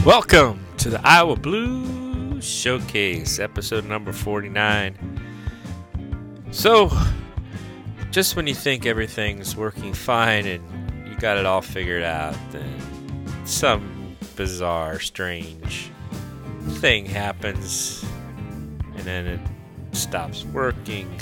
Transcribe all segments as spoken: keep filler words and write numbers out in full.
Welcome to the Iowa Blues Showcase, episode number forty-nine. So, just when you think everything's working fine and you got it all figured out, then some bizarre, strange thing happens, and then it stops working.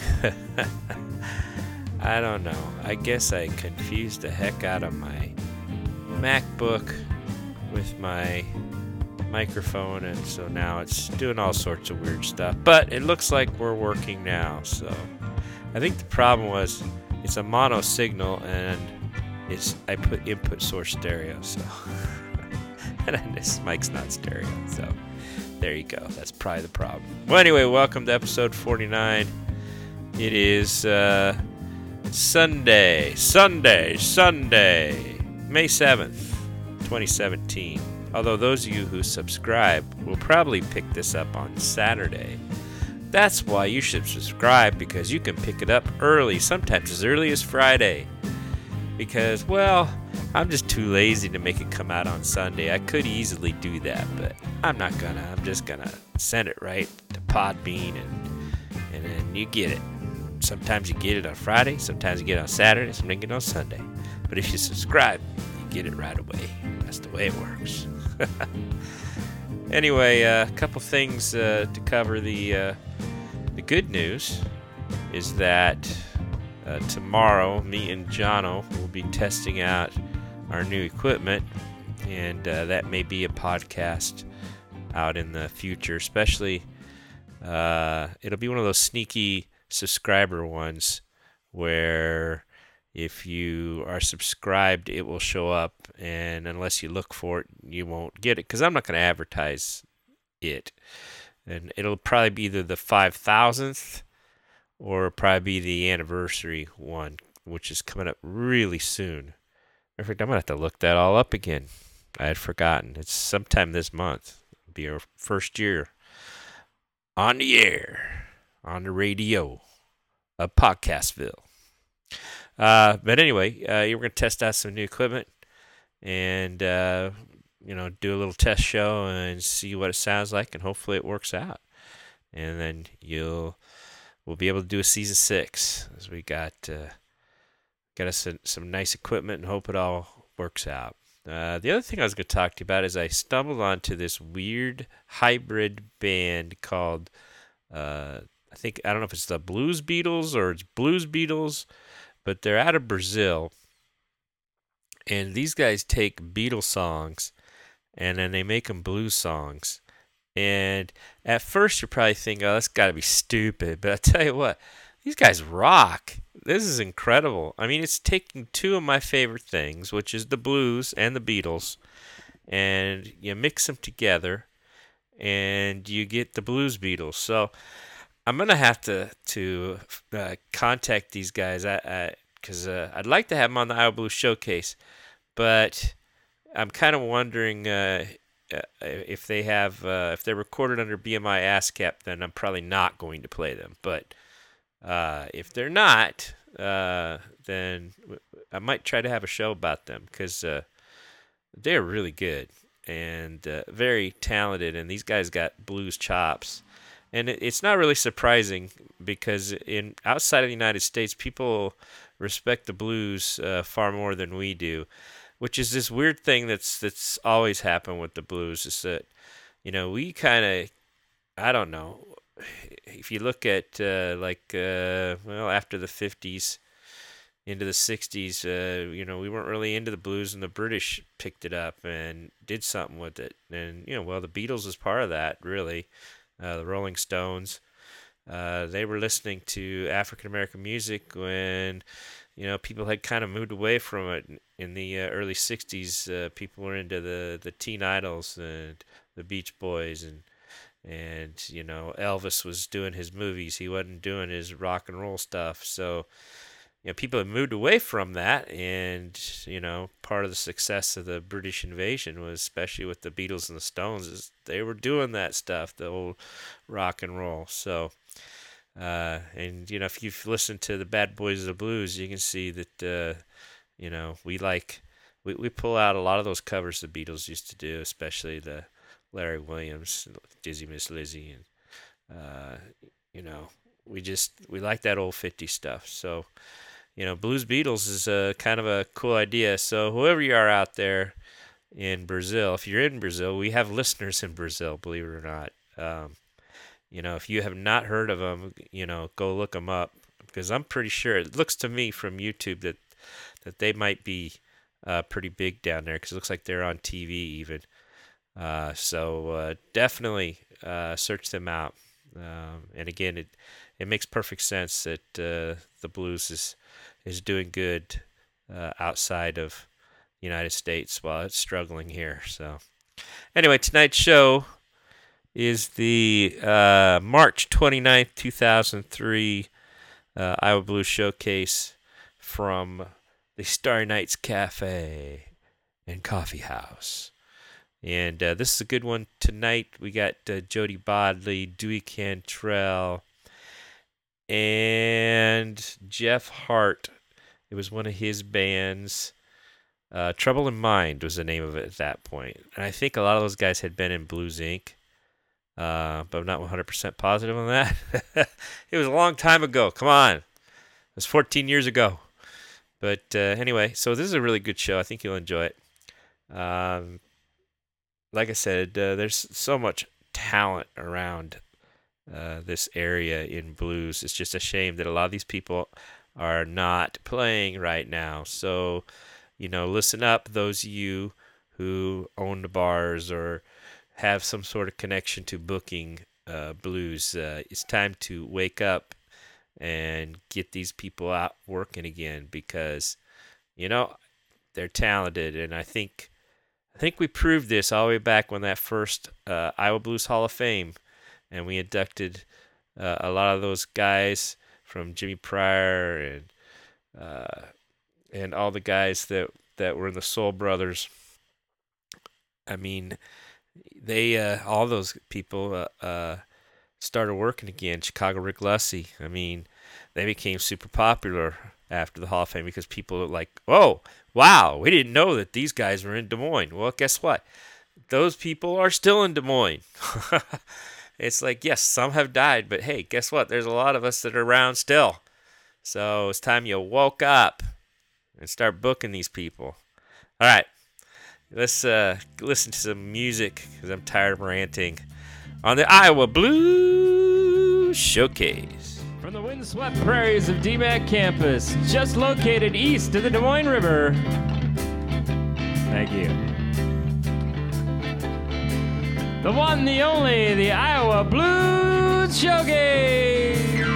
I don't know. I guess I confused the heck out of my MacBook with my microphone, and so now it's doing all sorts of weird stuff, but it looks like we're working now. So I think the problem was it's a mono signal and it's I put input source stereo, so and this mic's not stereo, so there you go. That's probably the problem. Well, anyway, welcome to episode forty-nine. It is uh Sunday Sunday Sunday May seventh, twenty seventeen. Although those of you who subscribe will probably pick this up on Saturday. That's why you should subscribe, because you can pick it up early, sometimes as early as Friday. Because, well, I'm just too lazy to make it come out on Sunday. I could easily do that, but I'm not gonna. I'm just gonna send it right to Podbean, and and then you get it. Sometimes you get it on Friday, sometimes you get it on Saturday, sometimes you get it on Sunday. But if you subscribe, you get it right away. That's the way it works. Anyway, a uh, couple things uh, to cover. The uh, the good news is that uh, tomorrow, me and Jono will be testing out our new equipment, and uh, that may be a podcast out in the future. Especially, uh, it'll be one of those sneaky subscriber ones where if you are subscribed, it will show up, and unless you look for it, you won't get it, because I'm not going to advertise it. And it'll probably be either the five thousandth or probably be the anniversary one, which is coming up really soon. In fact, I'm going to have to look that all up again. I had forgotten. It's sometime this month. It'll be our first year on the air, on the radio of Podcastville. Uh, but anyway, uh, we're going to test out some new equipment and, uh, you know, do a little test show and see what it sounds like, and hopefully it works out. And then you'll, we'll be able to do a season six, as we got, uh, got us some, some nice equipment, and hope it all works out. Uh, the other thing I was going to talk to you about is I stumbled onto this weird hybrid band called, uh, I think, I don't know if it's the Blues Beatles or it's Blues Beatles, but they're out of Brazil, and these guys take Beatles songs, and then they make them blues songs. And at first, you're probably thinking, oh, that's got to be stupid. But I tell you what, these guys rock. This is incredible. I mean, it's taking two of my favorite things, which is the blues and the Beatles, and you mix them together, and you get the Blues Beatles. So I'm gonna have to to uh, contact these guys, I because uh, I'd like to have them on the Iowa Blues Showcase, but I'm kind of wondering uh, uh, if they have uh, if they're recorded under B M I ASCAP, then I'm probably not going to play them. But uh, if they're not, uh, then I might try to have a show about them, because uh, they're really good and uh, very talented, and these guys got blues chops. And it's not really surprising, because in outside of the United States, people respect the blues uh, far more than we do, which is this weird thing that's that's always happened with the blues. Is that, you know, we kind of, I don't know, if you look at uh, like uh, well, after the fifties into the sixties, uh, you know, we weren't really into the blues, and the British picked it up and did something with it. And, you know, well, the Beatles is part of that, really. Uh, the Rolling Stones, uh, they were listening to African American music when, you know, people had kind of moved away from it. In the uh, early sixties, uh, people were into the, the Teen Idols and the Beach Boys, and and you know, Elvis was doing his movies. He wasn't doing his rock and roll stuff. So, you know, people had moved away from that, and, you know, part of the success of the British invasion was, especially with the Beatles and the Stones, is they were doing that stuff, the old rock and roll. So, uh, and, you know, if you've listened to the Bad Boys of the Blues, you can see that, uh, you know, we like we, we pull out a lot of those covers the Beatles used to do, especially the Larry Williams, Dizzy Miss Lizzy, and uh, you know, we just we like that old fifties stuff. So, you know, Blues Beatles is a kind of a cool idea. So whoever you are out there in Brazil, if you're in Brazil, we have listeners in Brazil, believe it or not. Um, you know, if you have not heard of them, you know, go look them up, because I'm pretty sure it looks to me from YouTube that that they might be uh, pretty big down there, because it looks like they're on T V even. Uh, so uh, definitely uh, search them out. Um, and again, it it makes perfect sense that uh, the blues is is doing good uh, outside of the United States while it's struggling here. So anyway, tonight's show is the uh, March twenty-ninth, two thousand three uh, Iowa Blues Showcase from the Starry Nights Cafe and Coffee House. And uh, this is a good one tonight. We got uh, Jody Bodley, Dewey Cantrell, and Jeff Hart. It was one of his bands. Uh, Trouble in Mind was the name of it at that point. And I think a lot of those guys had been in Blues Incorporated. Uh, but I'm not one hundred percent positive on that. It was a long time ago. Come on. It was fourteen years ago. But uh, anyway, so this is a really good show. I think you'll enjoy it. Um, like I said, uh, there's so much talent around uh, this area in blues. It's just a shame that a lot of these people are not playing right now. So, you know, listen up, those of you who own the bars or have some sort of connection to booking uh, blues. Uh, it's time to wake up and get these people out working again, because, you know, they're talented. And I think I think we proved this all the way back when that first uh, Iowa Blues Hall of Fame, and we inducted uh, a lot of those guys from Jimmy Pryor and uh, and all the guys that, that were in the Soul Brothers. I mean, they uh, all those people uh, uh, started working again. Chicago Rick Lussey. I mean, they became super popular after the Hall of Fame because people were like, "Whoa, wow, we didn't know that these guys were in Des Moines." Well, guess what? Those people are still in Des Moines. It's like, yes, some have died, but hey, guess what? There's a lot of us that are around still. So it's time you woke up and start booking these people. All right. Let's uh, listen to some music, because I'm tired of ranting, on the Iowa Blues Showcase. From the windswept prairies of D MAC campus, just located east of the Des Moines River. Thank you. The one, the only, the Iowa Blues Showcase.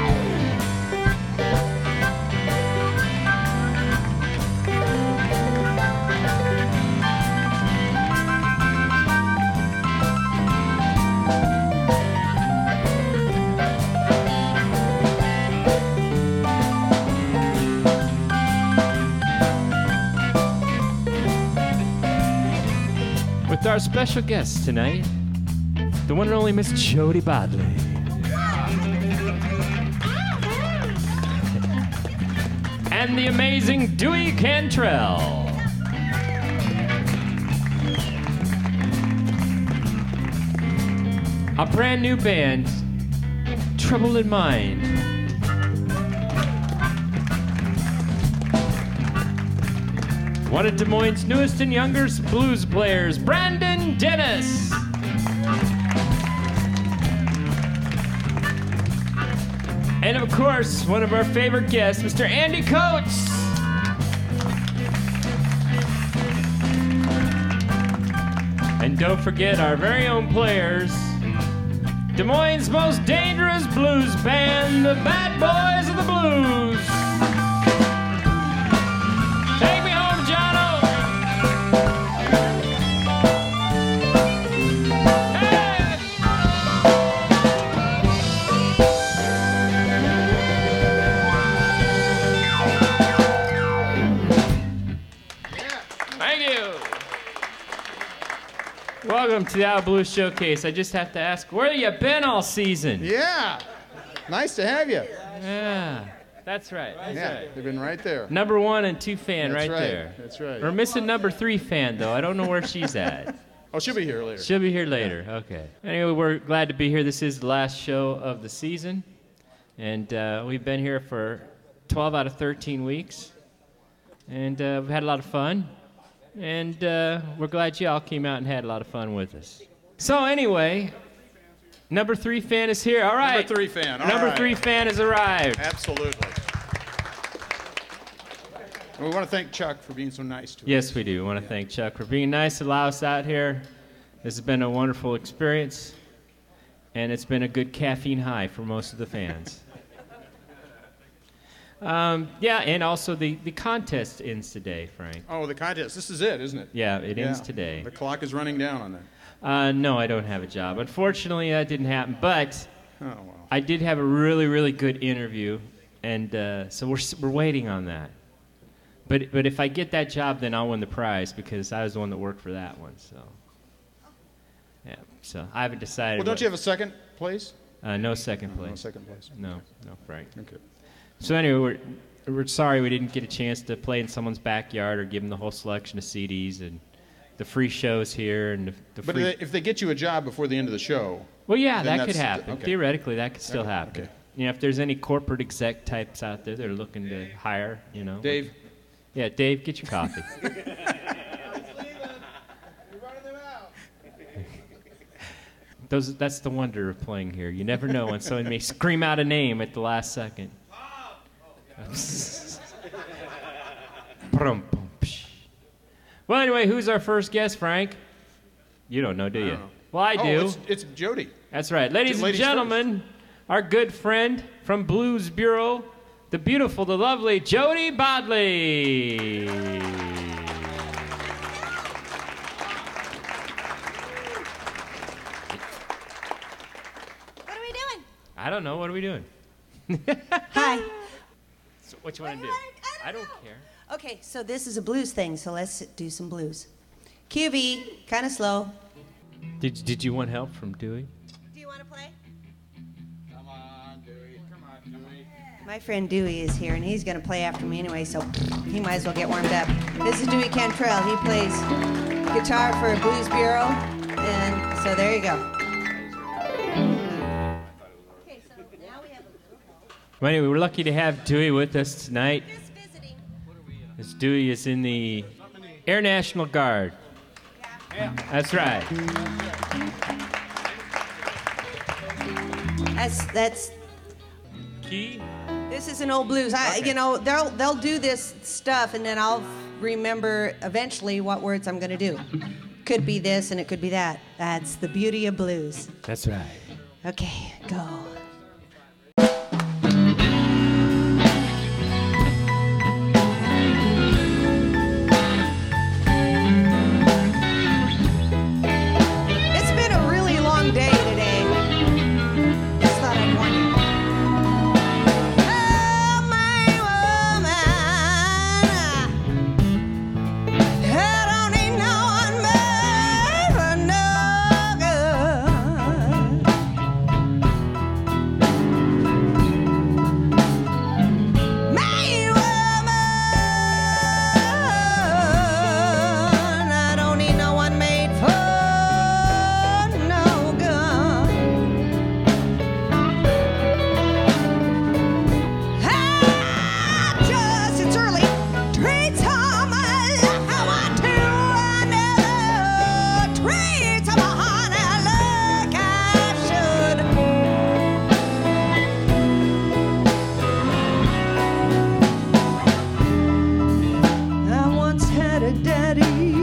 With our special guest tonight, the one and only Miss Jody Bodley. And the amazing Dewey Cantrell. A brand new band, Trouble in Mind. One of Des Moines' newest and youngest blues players, Brandon Dennis. And of course, one of our favorite guests, Mister Andy Coates. And don't forget our very own players, Des Moines' most dangerous blues band, the Bad Boys of the Blues. Take me home, Jono. Hey! Thank you. Welcome to the Iowa Blues Showcase. I just have to ask, where you been all season? Yeah, nice to have you. Yeah. That's right. That's yeah, right. they've been right there. Number one and two fan That's right, right. there. That's right. We're missing number three fan, though. I don't know where she's at. Oh, she'll be here later. She'll be here later. Okay. Anyway, we're glad to be here. This is the last show of the season. And uh, we've been here for twelve out of thirteen weeks. And uh, we've had a lot of fun. And uh, we're glad you all came out and had a lot of fun with us. So anyway, number three fan is here. All right. Number three fan. All number right. three fan has arrived. Absolutely. And we want to thank Chuck for being so nice to us. Yes, we do. We want to thank Chuck for being nice to allow us out here. This has been a wonderful experience. And it's been a good caffeine high for most of the fans. Um, yeah, and also the, the contest ends today, Frank. Oh, the contest. This is it, isn't it? Yeah, it ends Yeah. today. The clock is running down on that. Uh, no, I don't have a job. Unfortunately, that didn't happen. But Oh, well. I did have a really, really good interview, and uh, so we're s- we're waiting on that. But but if I get that job, then I'll win the prize because I was the one that worked for that one. So yeah, so I haven't decided. Well, don't what- you have a second place? Uh, no second No, place. second place. No, no, Frank. Okay. So anyway, we're we're sorry we didn't get a chance to play in someone's backyard or give them the whole selection of C Ds and the free shows here and the, the But free. if they- if they get you a job before the end of the show, Well, yeah, then that could that's- happen. okay. Theoretically, that could still Okay, happen. okay. You know, if there's any corporate exec types out there that are looking to hire, you know. Dave. Yeah, Dave, get your coffee. Those, that's the wonder of playing here. You never know when someone may scream out a name at the last second. Brum, bum, psh. Well, anyway, who's our first guest, Frank? You don't know, do you? don't know. Well, I oh, do. It's, it's Jody. That's right. Ladies and Ladies gentlemen, our good friend from Blues Bureau, the beautiful, the lovely Jody Bodley. What are we doing? I don't know. What are we doing? Hi. So what you want to do? I don't I don't know. care. Okay, so this is a blues thing, so let's do some blues. Q V, kind of slow. Did, did you want help from Dewey? Do you want to play? Come on, Dewey. Come on, Dewey. My friend Dewey is here, and he's going to play after me anyway, so he might as well get warmed up. This is Dewey Cantrell. He plays guitar for Blues Bureau, and so there you go. Okay, so now we have a Well, anyway, we're lucky to have Dewey with us tonight. just visiting. As Dewey is in the Air National Guard. That's right. That's that's. Key? This is an old blues. I, Okay. you know, they'll they'll do this stuff, and then I'll remember eventually what words I'm going to do. Could be this, and it could be that. That's the beauty of blues. That's right. Okay, go. It's been a really long day today. Just thought I'd warn you. Oh, my woman, I don't need no one but no good. My woman, I don't need no one made for no good. I just, it's early. Treat some like I want to. I never treat some honey like I should. I once had a daddy.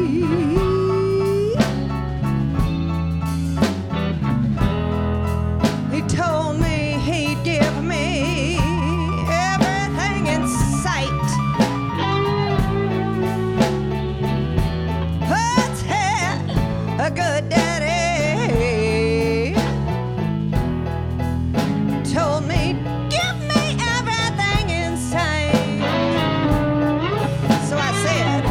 He told me he'd give me everything in sight. But had a good daddy. Told me, give me everything in sight. So I said,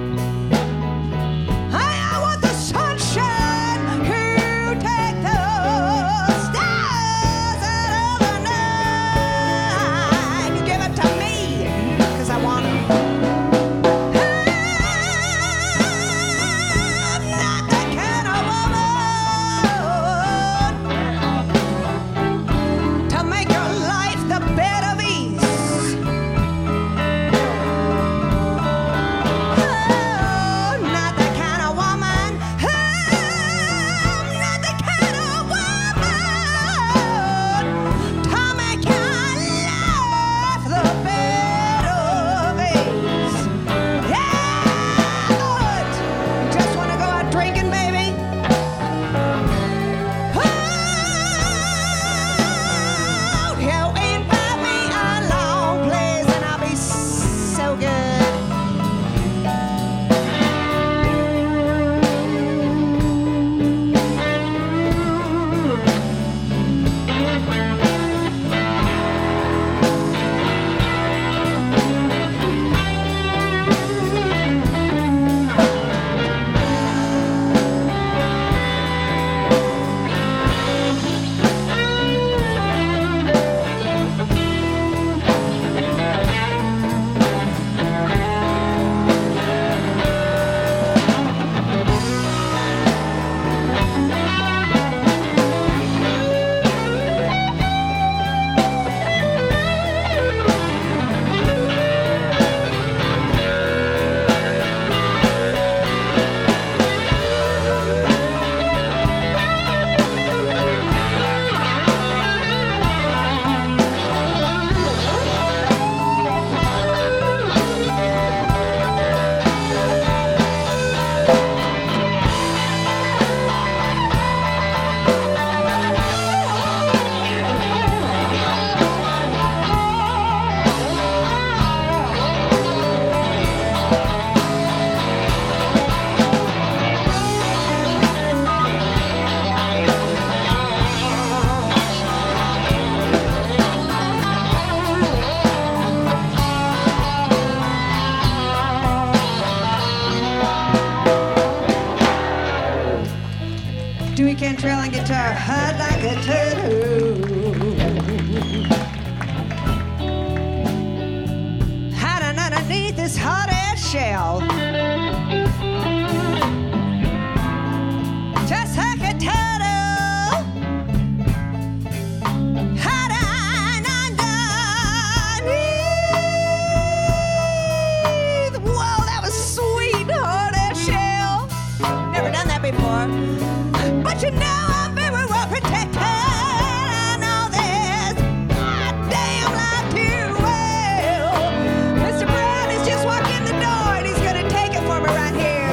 I want the sunshine. You take the stars out of the night. Give it to Dewey Cantrell on guitar, hot like a turtle. Hiding underneath this hot ass shell. Just like a turtle. Hiding underneath. Whoa, that was sweet, hot ass shell. Never done that before. But you know I'm very well protected. I know this goddamn life too well. Mister Brown is just walking in the door and he's gonna take it for me right here.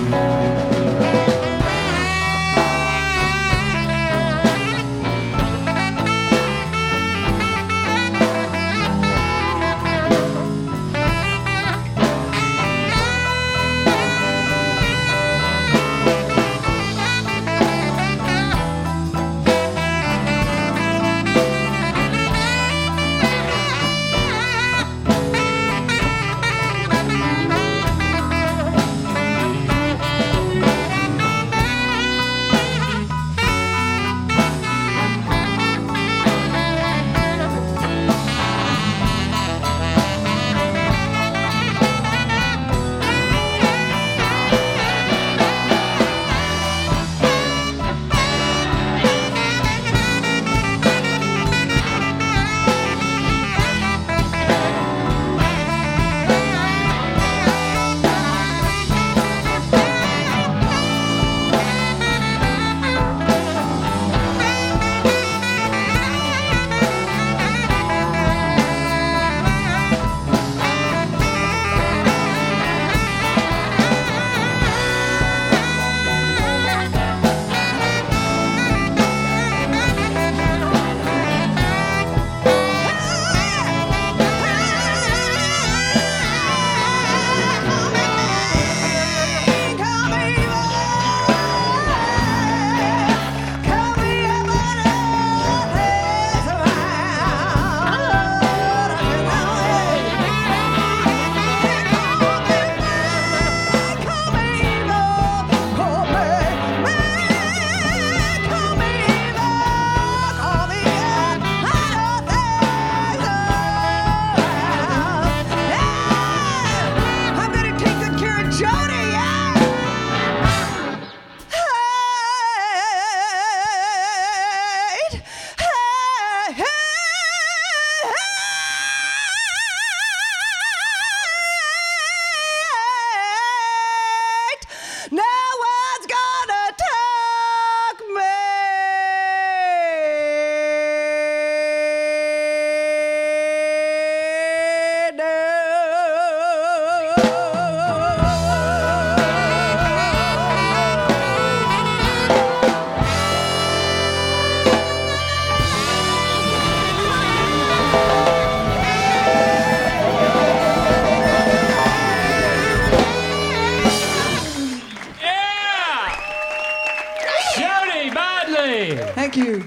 Thank you.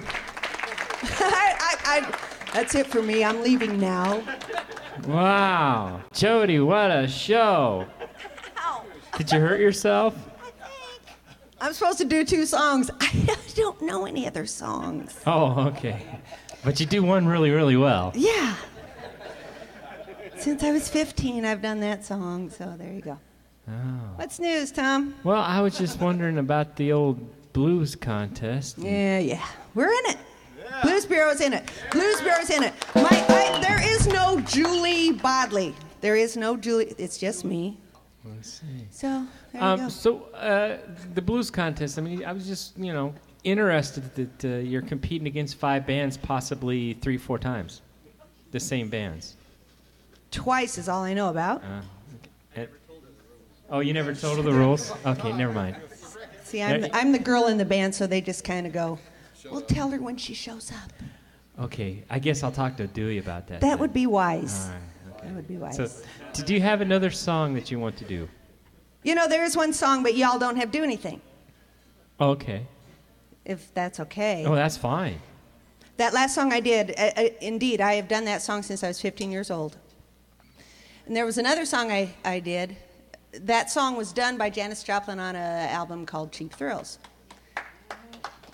I, I, I, that's it for me. I'm leaving now. Wow. Jody, what a show. Ow. Did you hurt yourself? I'm supposed to do two songs. I don't know any other songs. Oh, okay. But you do one really, really well. Yeah. Since I was fifteen, I've done that song, so there you go. Oh. What's news, Tom? Well, I was just wondering about the old blues contest. Yeah, yeah. We're in it. Blues Bureau's in it. Blues Bureau's in it. My, I, there is no Julie Bodley. There is no Julie. It's just me. Let's see. So, there Um, you go. so, uh, the blues contest, I mean, I was just, you know, interested that uh, you're competing against five bands possibly three, four times. The same bands. Twice is all I know about. Uh, okay. Oh, you never told her the rules? Okay, never mind. See, I'm the, I'm the girl in the band, so they just kind of go, we'll tell her when she shows up. Okay, I guess I'll talk to Dewey about that. That then. would be wise. All right, okay. That would be wise. So, did you have another song that you want to do? You know, there is one song, but y'all don't have to do anything, Okay. if that's okay. Oh, that's fine. That last song I did, uh, uh, indeed, I have done that song since I was fifteen years old. And there was another song I, I did. That song was done by Janis Joplin on an album called Cheap Thrills.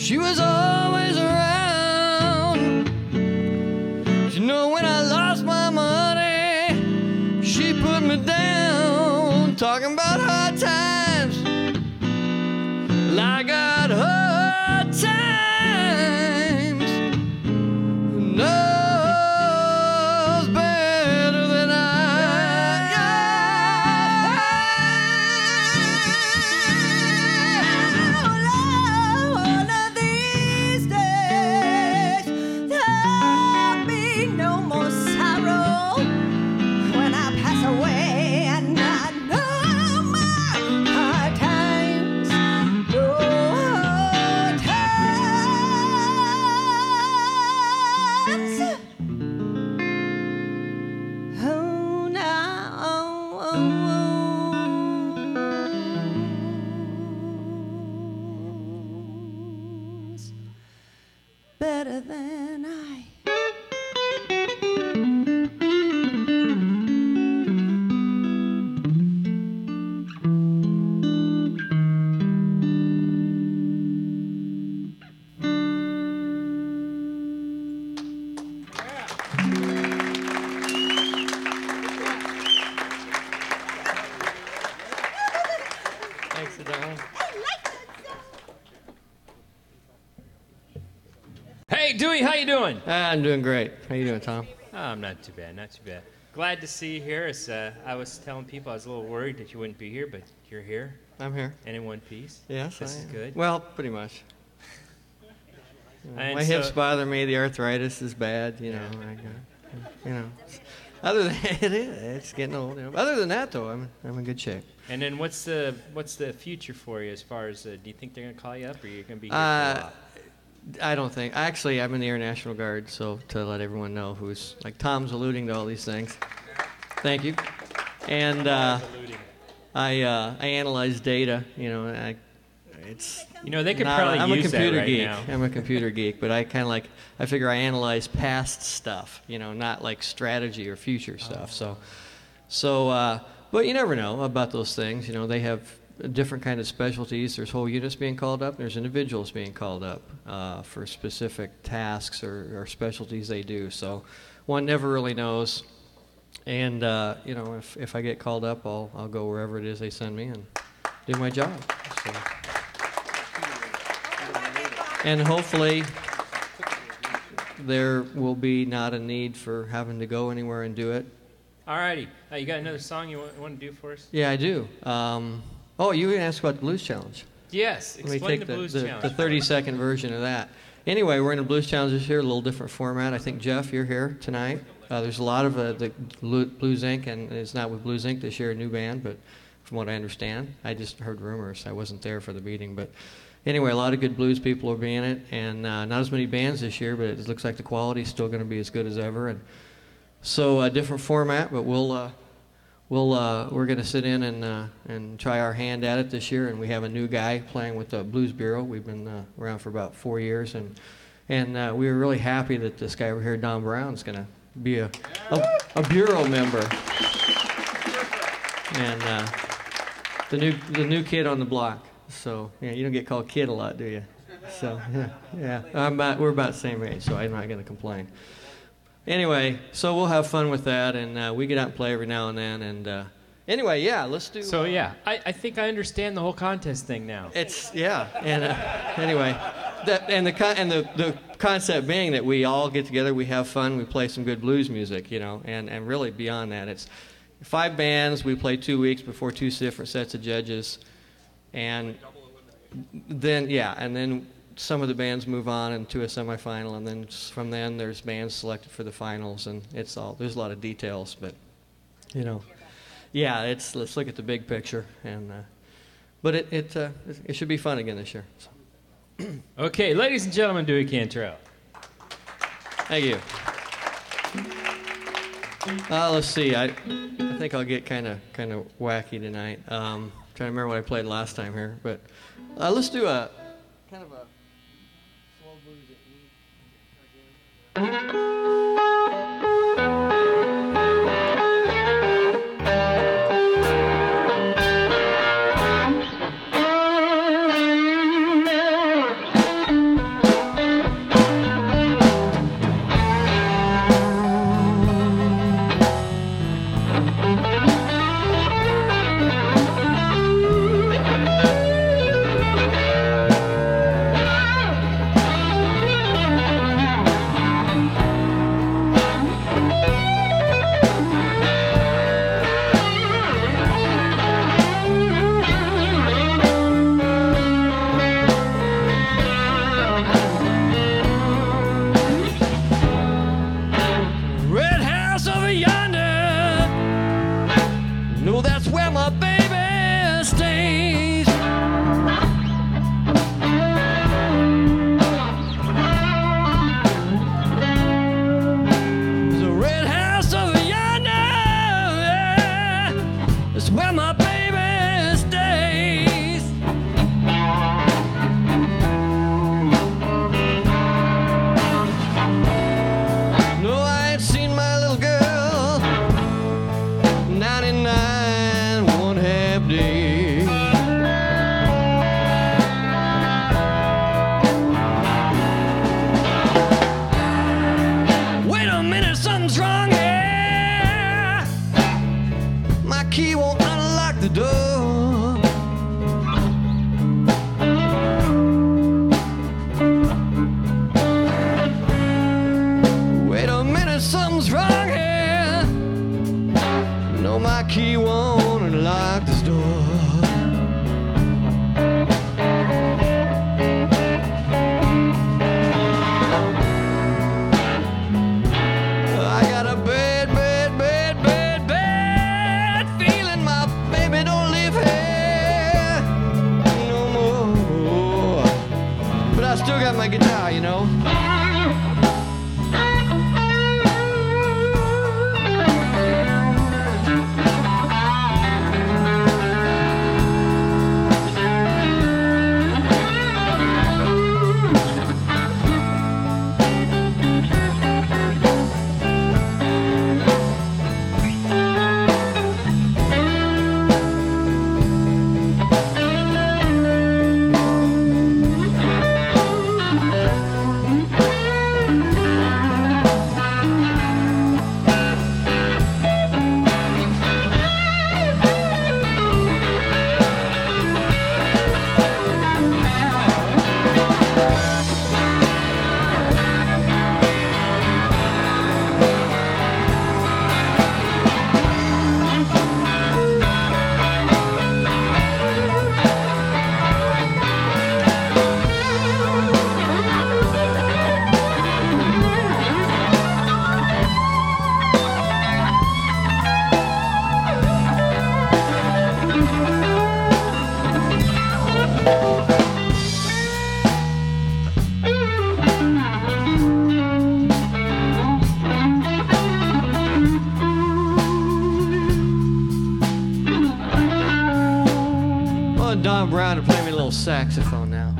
She was always around. You know, when I lost my money, she put me down, talking about hard times. Well, I got hard times. Who knows better than I? One of these days, there'll be no more sorrow when I pass away, and I know my hard times, no hard times. Oh, now better than I. Thanks, darling. Hey, Dewey, how you doing? Ah, I'm doing great. How you doing, Tom? Oh, I'm not too bad, not too bad. Glad to see you here. As, uh, I was telling people I was a little worried that you wouldn't be here, but you're here I'm here. and in one piece. Yes, This I is am. good. Well, pretty much. You know, And my hips so- bother me. The arthritis is bad. You know. I got, you know. Other than it is, it's getting old. You know. Other than that, though, I'm I'm in good shape. And then what's the what's the future for you as far as uh, do you think they're gonna call you up or you're gonna be here for a Uh, while? I don't think. Actually, I'm in the Air National Guard, so to let everyone know who's like Tom's alluding to all these things. Thank you. And uh, I uh, I analyze data. You know, I it's. You know, they could not- probably I'm use a computer that right geek. now. I'm a computer geek, but I kind of like I figure I analyze past stuff. You know, not like strategy or future stuff. So, so uh, but you never know about those things. You know, they have different kind of specialties. There's whole units being called up. And there's individuals being called up uh, for specific tasks or, or specialties they do. So, one never really knows. And uh, you know, if if I get called up, I'll I'll go wherever it is they send me and do my job. So. And hopefully there will be not a need for having to go anywhere and do it. Alrighty, uh, you got another song you want, want to do for us? Yeah, I do. Um, oh, you were going to ask about the Blues Challenge. Yes, Let me explain take the the, Blues the, Challenge. the thirty-second version of that. Anyway, we're in a Blues Challenge this year, a little different format. I think, Jeff, you're here tonight. Uh, there's a lot of uh, the Blu- Blues Incorporated, and it's not with Blues Incorporated this year, a new band, but from what I understand, I just heard rumors. I wasn't there for the meeting, but anyway, a lot of good blues people will be in it, and uh, not as many bands this year, but it looks like the quality is still going to be as good as ever. And so, a different format, but we'll uh, we'll uh, we're going to sit in and uh, and try our hand at it this year. And we have a new guy playing with the Blues Bureau. We've been uh, around for about four years, and and uh, we were really happy that this guy over here, Don Brown, is going to be a, a a bureau member. And uh, the new the new kid on the block. So yeah, you don't get called kid a lot, do you? So yeah, yeah. I'm about, we're about the same age, so I'm not going to complain. Anyway, so we'll have fun with that, and uh, we get out and play every now and then. And uh, anyway, yeah, let's do. So yeah, I, I think I understand the whole contest thing now. It's yeah, and uh, anyway, that and the con- and the, the concept being that we all get together, we have fun, we play some good blues music, you know, and and really beyond that, it's five bands. We play two weeks before two different sets of judges, and then yeah, and then some of the bands move on into a semifinal, and then from then there's bands selected for the finals, and it's all there's a lot of details, but you know, yeah, it's let's look at the big picture, and uh, but it it uh, it should be fun again this year. So. Okay, ladies and gentlemen, Dewey Cantrell. Thank you. Uh, let's see. I I think I'll get kind of kind of wacky tonight. Um, trying to remember what I played last time here, but uh, let's do a kind of a slow blues. still got my guitar, you know. Don Brown to play me a little saxophone now.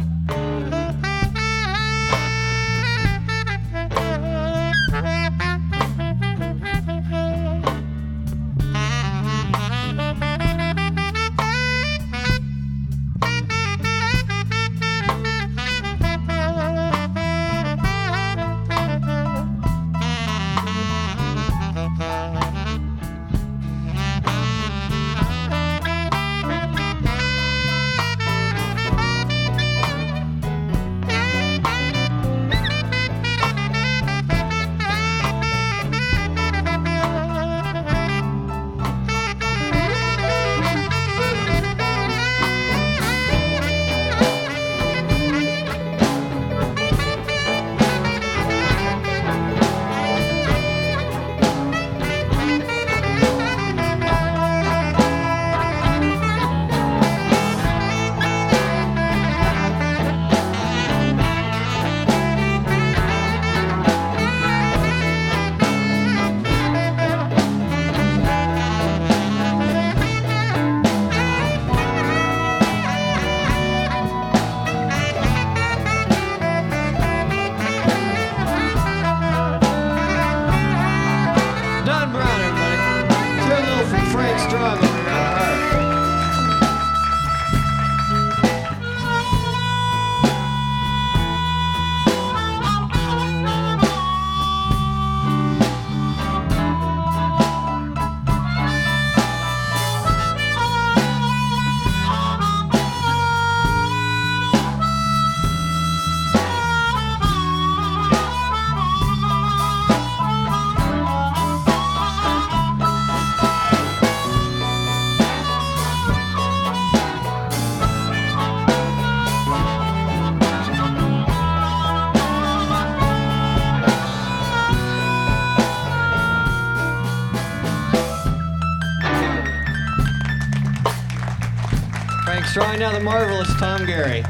Drawing now the marvelous Tom Gary.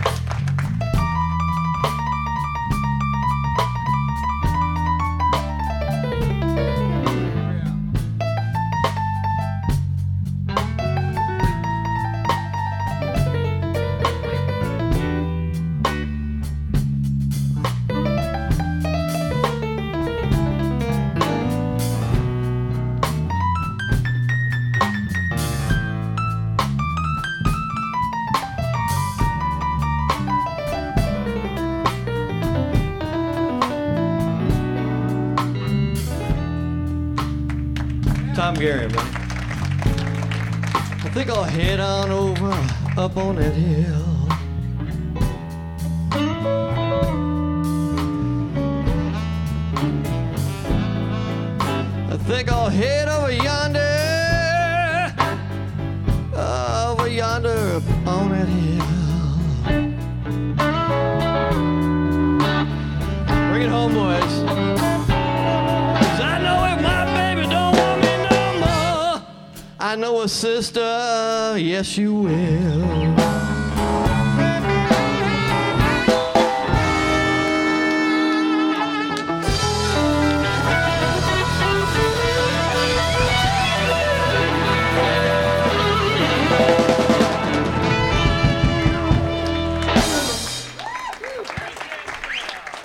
Tom Gary, man. I think I'll head on over up on that hill. I think I'll head over yonder, over yonder up on that hill. Bring it home, boys. I know a sister, yes you will.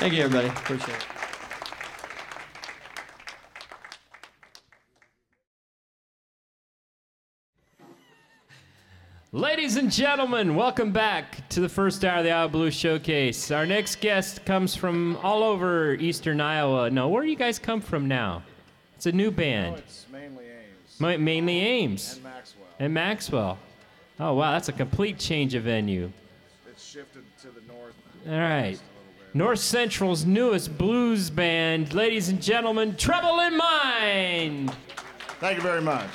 Thank you, everybody. Appreciate it. Ladies and gentlemen, welcome back to the first hour of the Iowa Blues Showcase. Our next guest comes from all over eastern Iowa. No, where do you guys come from now? It's a new band. No, it's mainly Ames. Ma- mainly Ames. And Maxwell. And Maxwell. Oh, wow, that's a complete change of venue. It's shifted to the north. All right. North Central's newest blues band, ladies and gentlemen, Trouble in Mind. Thank you very much.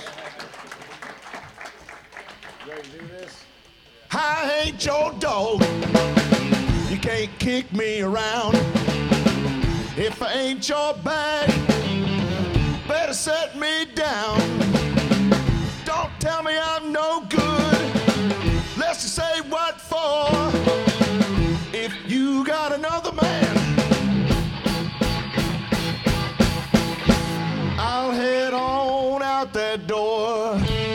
Ready to do this? I ain't your dog. You can't kick me around. If I ain't your bag, better set me down. Don't tell me I'm no good. Let's just say what for. If you got another man, I'll head on out that door.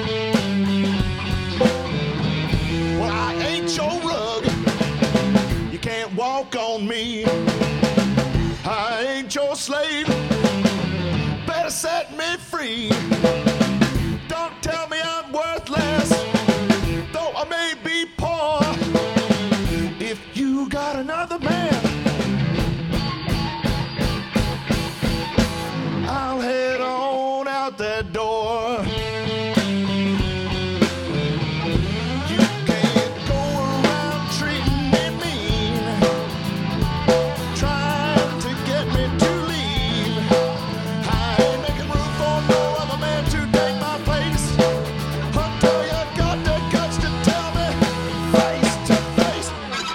Well, I ain't your rug. You can't walk on me. I ain't your slave. Better set me free. Don't tell me I'm worthless, though I may be poor. If you got another man, I'll head on out that door. You can't go around treating me mean, trying to get me to leave. I ain't making room for no other man to take my place until you got the guts to tell me face to face.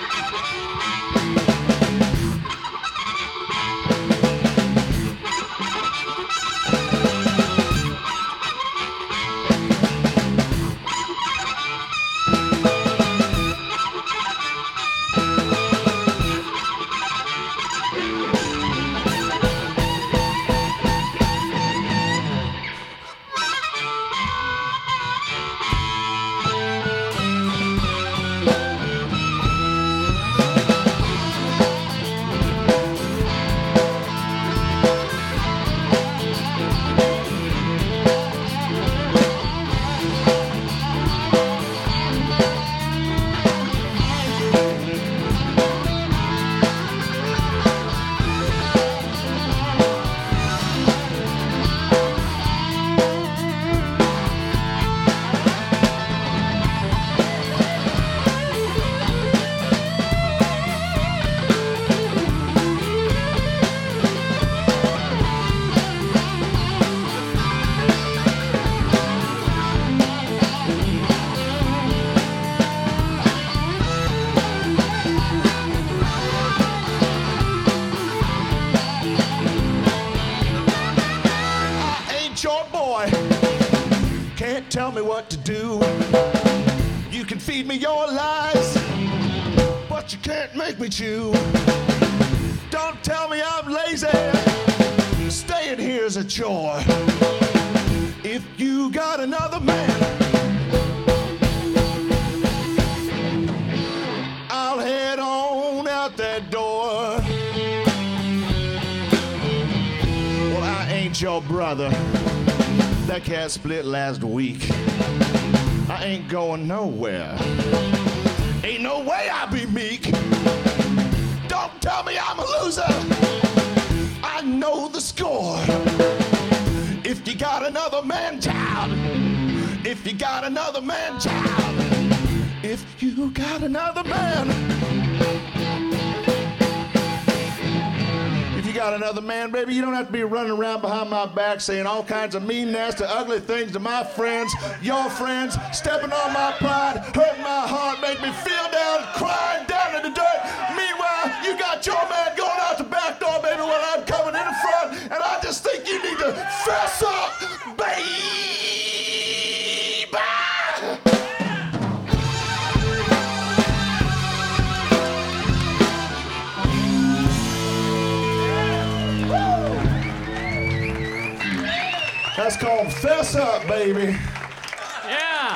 Your boy can't tell me what to do. You can feed me your lies, but you can't make me chew. Don't tell me I'm lazy. Staying here's a chore. If you got another man, I'll head on out that door. Well, I ain't your brother. That cat split last week. I ain't going nowhere. Ain't no way I'll be meek. Don't tell me I'm a loser. I know the score. If you got another man child, if you got another man child, if you got another man. If you got another man, baby, you don't have to be running around behind my back saying all kinds of mean, nasty, ugly things to my friends, your friends, stepping on my pride, hurting my heart, make me feel down, crying down in the dirt. Meanwhile, you got your man going out the back door, baby, while I'm coming in the front, and I just think you need to fess up, baby. That's called Fess Up, baby. Yeah.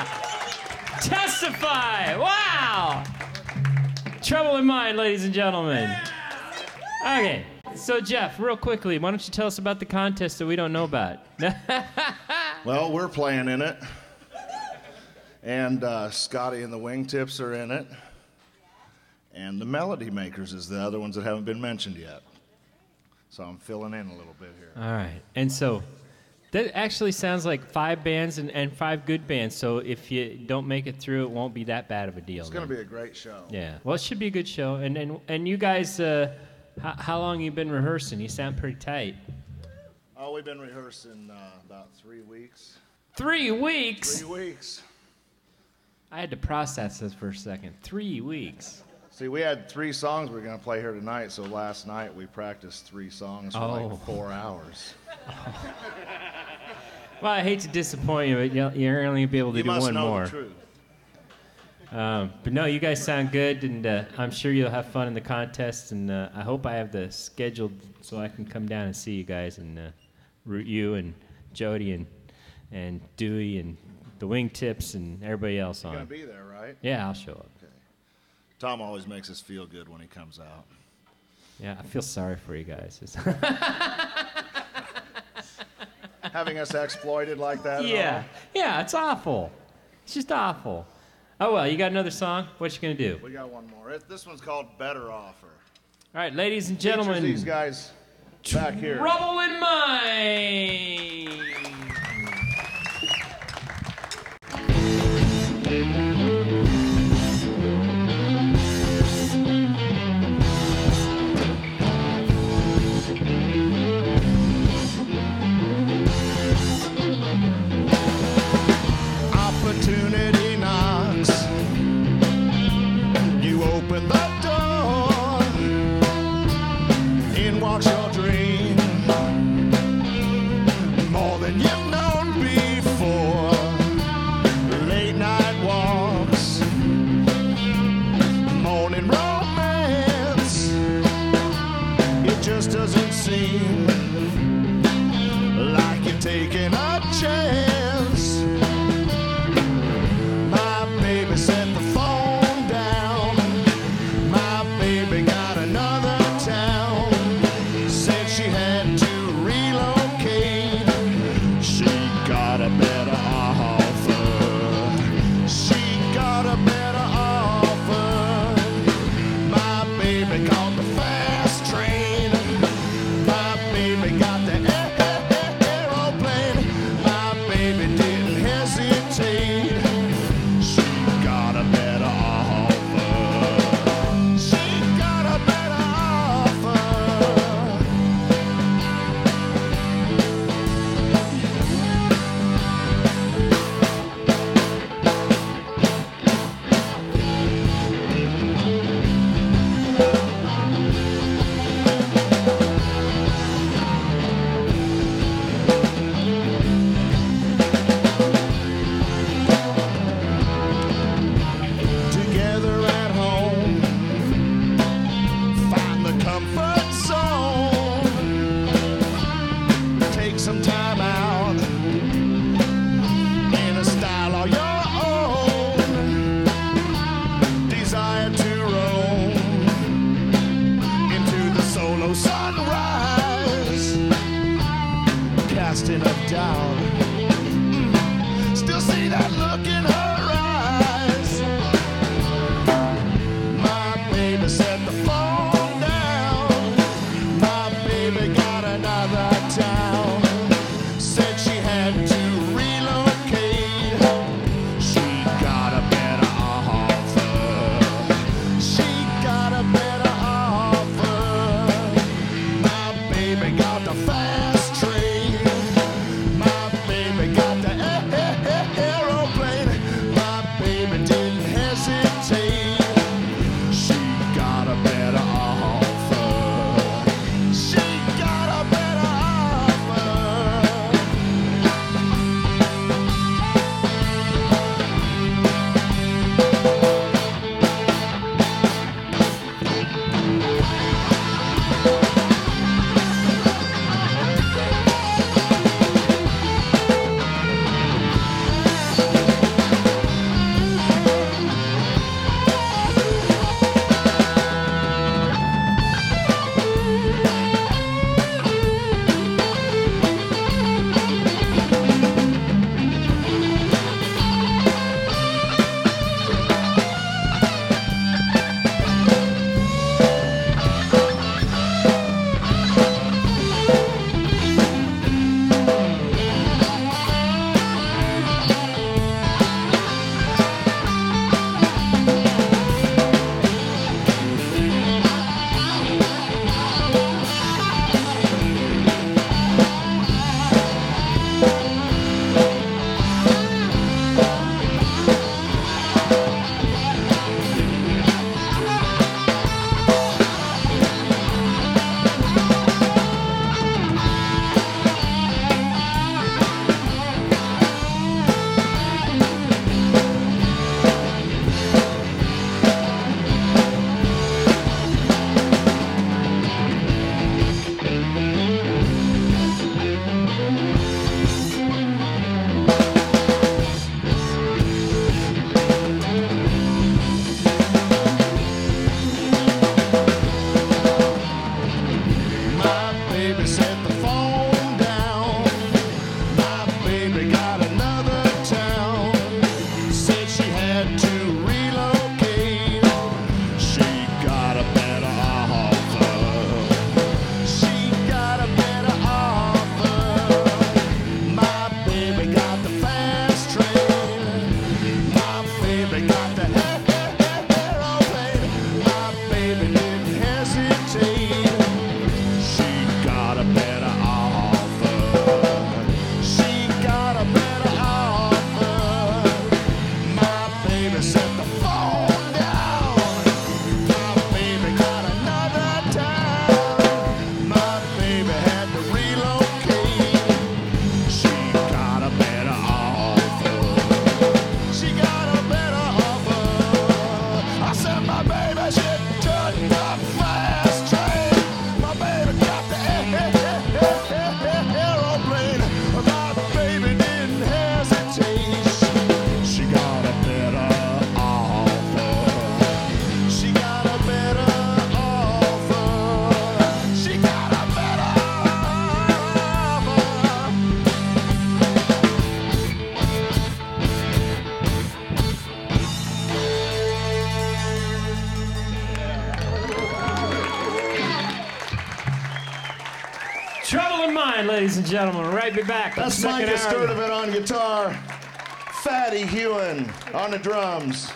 Testify. Wow. Trouble in Mind, ladies and gentlemen. Okay, so Jeff, real quickly, why don't you tell us about the contest that we don't know about? Well, we're playing in it. And uh, Scotty and the Wingtips are in it. And the Melody Makers is the other ones that haven't been mentioned yet. So I'm filling in a little bit here. All right, and so that actually sounds like five bands and, and five good bands. So if you don't make it through, it won't be that bad of a deal. It's going to be a great show. Yeah, well, it should be a good show. And and, and you guys, uh, how, how long you been rehearsing? You sound pretty tight. Oh, we've been rehearsing uh, about three weeks. Three weeks? Three weeks. I had to process this for a second. Three weeks. See, we had three songs we were going to play here tonight, so last night we practiced three songs for Oh. like four hours. Well, I hate to disappoint you, but you'll- you're only going to be able to You do must one know more. the truth. Um, but no, you guys sound good, and uh, I'm sure you'll have fun in the contest. And uh, I hope I have the scheduled so I can come down and see you guys and uh, root you and Jody and and Dewey and the Wingtips and everybody else You're on. going to be there, right? Yeah, I'll show up. Tom always makes us feel good when he comes out. Yeah, I feel sorry for you guys. Having us exploited like that. and yeah, all. yeah, it's awful. It's just awful. Oh well, you got another song? What you gonna do? We got one more. It, this one's called Better Offer. All right, ladies and Features gentlemen, these guys back here. Trouble in Mind. Opportunity knocks. You open the door. In walks your dream. More than you've known before. Late night walks. Morning romance. It just doesn't seem like you're taking a chance. My baby set the phone down. My baby got another town. Said she had to relocate. She got a better offer. She got a better offer. My baby caught the fast train. My baby got the air- air- aeroplane. My baby didn't hesitate. She got a better offer. She got a better offer. Together at home, find the comfort zone. Take some time out in a style all your own. Desire to roam into the solo sunrise. Casting of doubt. Still see that look in her eyes. My baby set the phone down. My baby got another town. Said she had to relocate. She got a better offer. She got a better offer. My baby got the fast train. My baby got the air- air- air- aeroplane. My baby didn't hesitate. She got a better hesitate. She got a better offer. She got a better offer. My baby set the phone down. My baby got another town. My baby had to relocate. She got a better offer. She got a better offer. I said my baby should took the fast train. My baby got the aeroplane. My baby didn't hesitate. She got a better offer. She got a better offer. She got a better offer. Trouble in Mind, ladies and gentlemen. Right be back. That's Second Micah hour. Sturdivant on guitar. Fatty Hewen on the drums.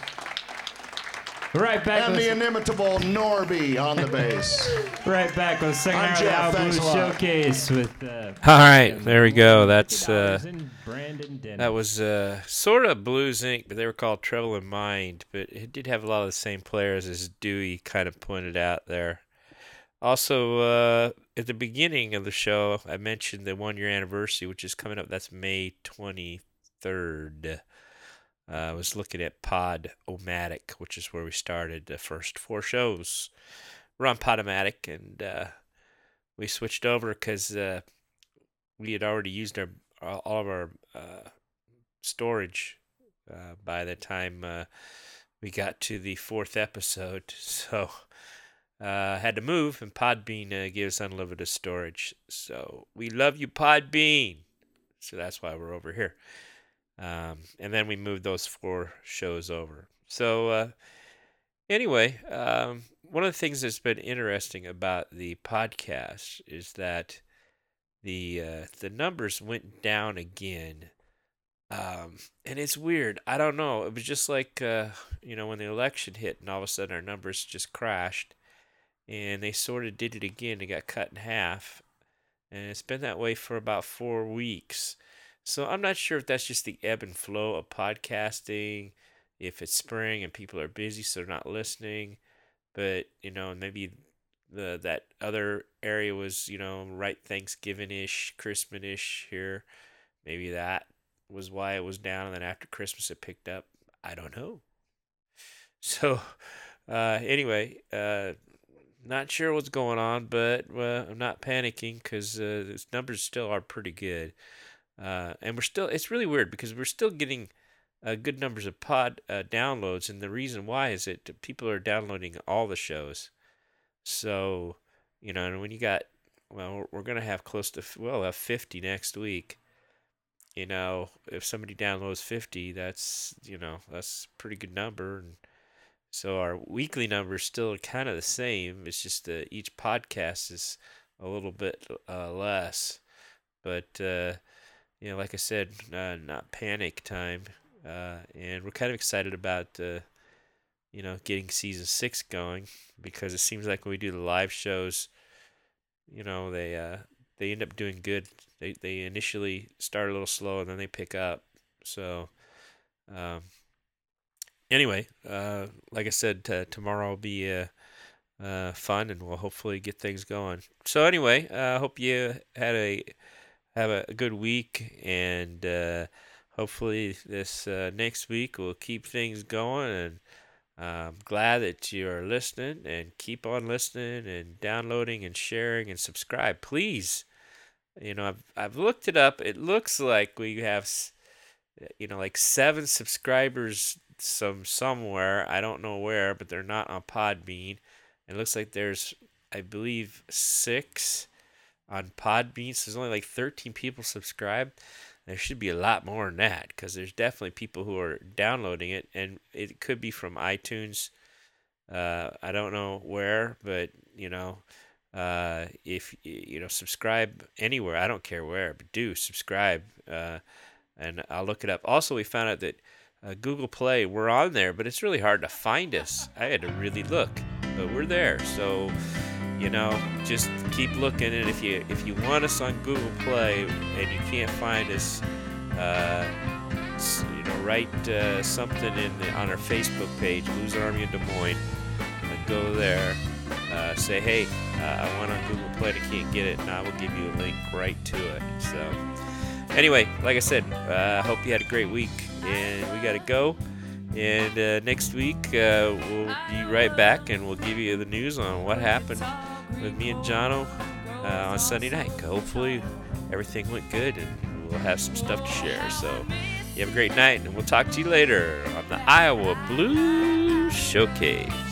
Right back. And the with, inimitable Norby on the bass. right back with the second I'm hour of the Jeff, Al thanks Blues a lot. Showcase with. Uh, All right, there we go. That's uh, and Brandon Dennis. that was uh, sort of Blues Incorporated, but they were called Trouble in Mind. But it did have a lot of the same players as Dewey kind of pointed out there. Also, uh, at the beginning of the show, I mentioned the one-year anniversary, which is coming up. That's May twenty-third. Uh, I was looking at Pod-O-Matic, which is where we started the first four shows. We're on Pod-O-Matic, and uh, we switched over because uh, we had already used our all of our uh, storage uh, by the time uh, we got to the fourth episode. So uh, had to move, and Podbean uh, gave us unlimited storage. So we love you, Podbean. So that's why we're over here. Um, and then we moved those four shows over. So uh, anyway, um, one of the things that's been interesting about the podcast is that the uh, the numbers went down again. Um, and it's weird. I don't know. It was just like, uh, you know, when the election hit and all of a sudden our numbers just crashed. And they sort of did it again. They got cut in half. And it's been that way for about four weeks. So I'm not sure if that's just the ebb and flow of podcasting, if it's spring and people are busy so they're not listening. But, you know, maybe the that other area was, you know, right Thanksgiving-ish, Christmas-ish here. Maybe that was why it was down, and then after Christmas it picked up. I don't know. So, uh, anyway, uh, not sure what's going on, but uh, I'm not panicking because uh, these numbers still are pretty good. Uh, and we're still, it's really weird because we're still getting uh, good numbers of pod uh, downloads. And the reason why is that people are downloading all the shows. So, you know, and when you got, well, we're, we're going to have close to, well, we'll have fifty next week. You know, if somebody downloads fifty, that's, you know, that's a pretty good number. And so our weekly number is still kind of the same. It's just that each podcast is a little bit uh, less. But, uh, you know, like I said, uh, not panic time. Uh, and we're kind of excited about, uh, you know, getting season six going because it seems like when we do the live shows, you know, they uh, they end up doing good. They they initially start a little slow and then they pick up. So, um, anyway, uh, like I said, uh, tomorrow will be uh, uh, fun and we'll hopefully get things going. So anyway, I uh, hope you had a have a good week, and uh, hopefully this uh, next week will keep things going. And I'm glad that you're listening, and keep on listening and downloading and sharing and subscribe. Please, you know, I've I've looked it up. It looks like we have, you know, like seven subscribers some somewhere. I don't know where, but they're not on Podbean. It looks like there's, I believe, six on Podbean. So there's only like thirteen people subscribed. There should be a lot more than that because there's definitely people who are downloading it, and it could be from iTunes. Uh, I don't know where, but you know, uh, if you know, subscribe anywhere. I don't care where, but do subscribe, uh, and I'll look it up. Also, we found out that uh, Google Play, we're on there, but it's really hard to find us. I had to really look. but we're there. So, you know, just keep looking. And if you if you want us on Google Play and you can't find us, uh, you know, write uh, something in the, on our Facebook page, Blues Army of Des Moines. Uh, go there. Uh, say, hey, uh, I want on Google Play, I can't get it, and I will give you a link right to it. So, anyway, like I said, I uh, hope you had a great week, and we got to go. And uh, next week, uh, we'll be right back, and we'll give you the news on what happened with me and Jono uh, on Sunday night. Hopefully, everything went good, and we'll have some stuff to share. So, you have a great night, and we'll talk to you later on the Iowa Blues Showcase.